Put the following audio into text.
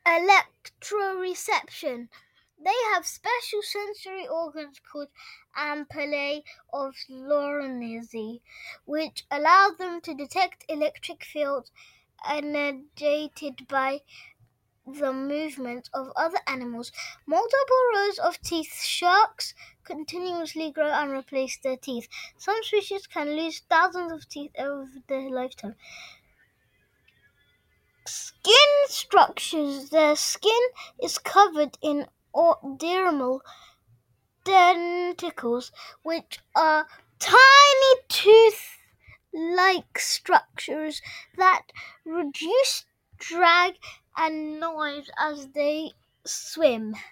electroreception. They have special sensory organs called ampullae of Lorentz, which allow them to detect electric fields inundated by the movement of other animals. Multiple rows of teeth. Sharks continuously grow and replace their teeth. Some species can lose thousands of teeth over their lifetime. Skin structures. Their skin is covered in dermal denticles, which are tiny tooth-like structures that reduce drag and noise as they swim.